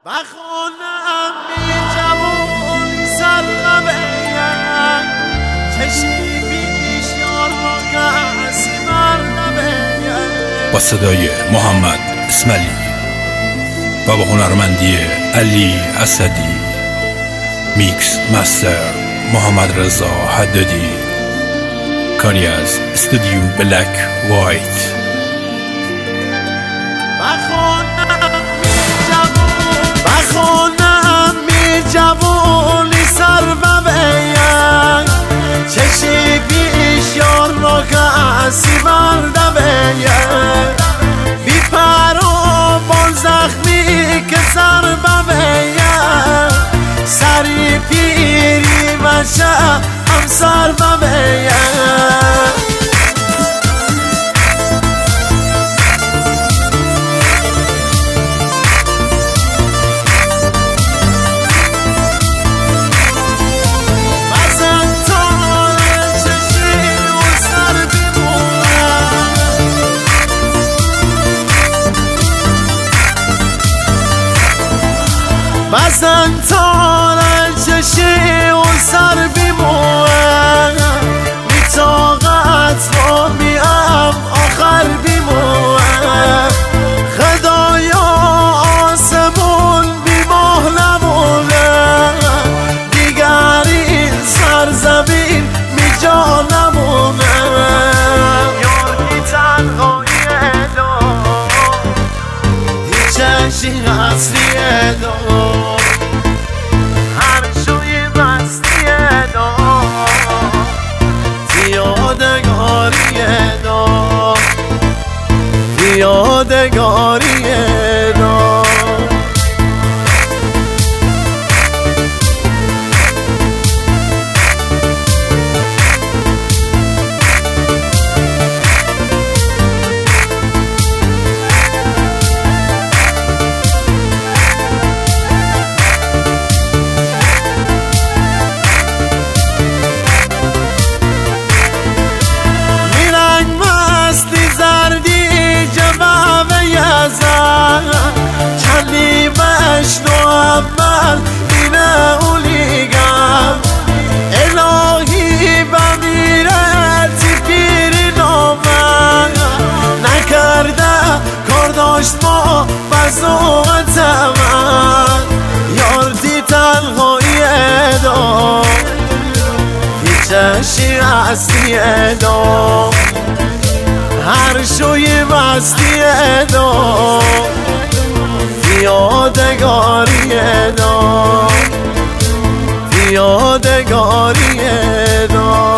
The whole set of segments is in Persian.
بخونم بی جوون سر نبیم چشمی بیش یار را کسی بر نبیم. با صدای محمد اسماعیلی و با هنرمندی علی اسدی، میکس مستر محمد رضا حدادی، کاری از استودیو بلک وایت. بخونم می جوونی سر ببین چشی بیش یار را کسی بر نبیم. بی پر و بال زخمی که سر ببین سری پیری بشه هم سر ببین. بزن تار چشی و سر بیمونه بی طاقت را میم آخر بیمونه. خدایا آسمون بی ماه نمونه دیگر این سرزمین بی جا نمونه. یادی تنهایی دو این چشی اصلیه دو یادگاریه دا چندی بشنو اول اینه اولیگم الهی بمیرتی پیری نامن نکرده کار داشت ما بزوغت من. یاردی تنهایی دا هیچشی اصلیه دا هر شوی مستی دا یادگاری دا یادگاری دا.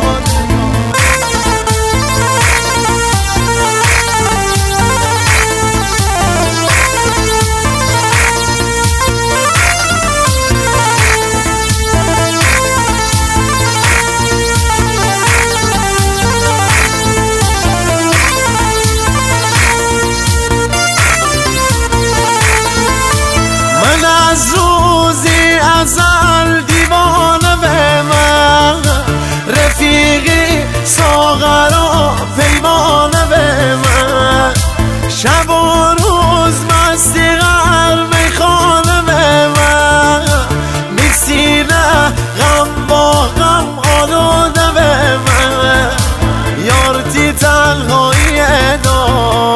از روزی ازل دیوانه به من رفیقی ساغر و پیمانه به من شب و روز مستی غر میخانه به من میکسینه غم با غم آلوده به من. یارتی تنهایی دا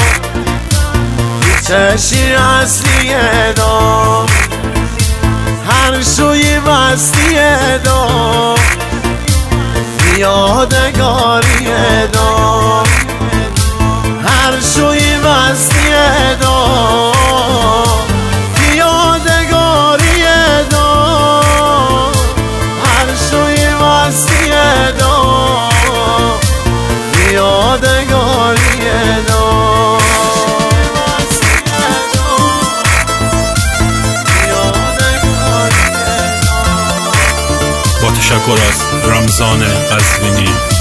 چشی اصلیه دا هر شوی مستی دا یادگاری دا هر شوی مستی دا یادگاری دا هر شوی مستی دا یادگاری دا. تشکر از رمضان قزوینی.